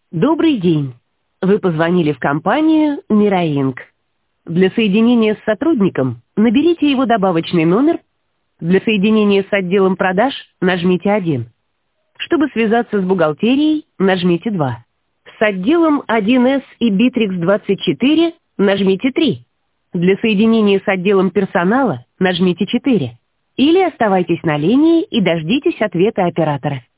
Добрый день. Вы позвонили в компанию «Мираинг». Для соединения с сотрудником наберите его добавочный номер. Для соединения с отделом продаж нажмите 1. Чтобы связаться с бухгалтерией, нажмите 2. С отделом 1С и Bittrex24 нажмите 3. Для соединения с отделом персонала нажмите 4. Или оставайтесь на линии и дождитесь ответа оператора.